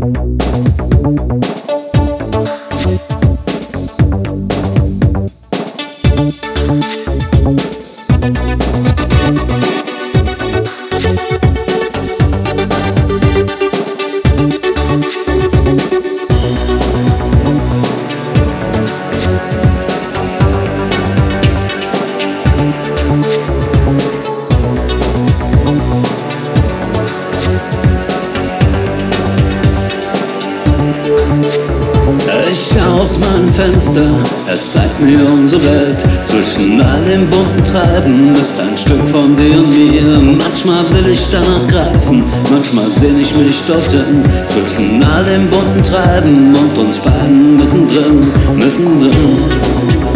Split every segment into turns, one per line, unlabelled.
Ich schau aus meinem Fenster, es zeigt mir unsere Welt. Zwischen all dem bunten Treiben ist ein Stück von dir und mir. Manchmal will ich danach greifen, manchmal sehn ich mich dorthin. Zwischen all dem bunten Treiben und uns beiden mittendrin, mittendrin.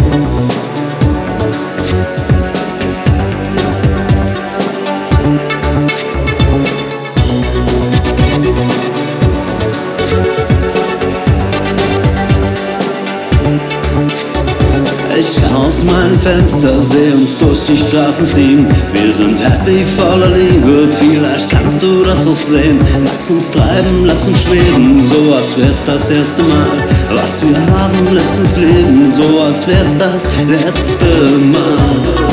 Ich schau aus meinem Fenster, seh uns durch die Straßen ziehen. Wir sind happy, voller Liebe, vielleicht kannst du das auch sehen. Lass uns treiben, lass uns schweben, so als wär's das erste Mal. Was wir haben, lässt uns leben, so als wär's das letzte Mal.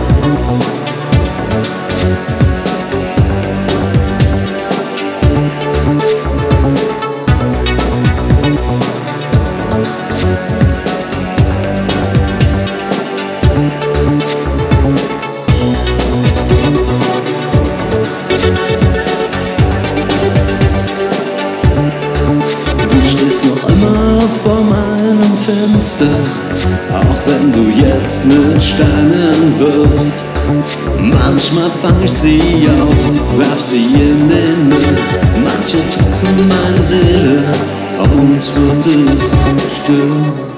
Noch immer vor meinem Fenster, auch wenn du jetzt mit Steinen wirfst. Manchmal fang ich sie auf, werf sie in den Müll. Manche treffen meine Seele, auf uns wird es still.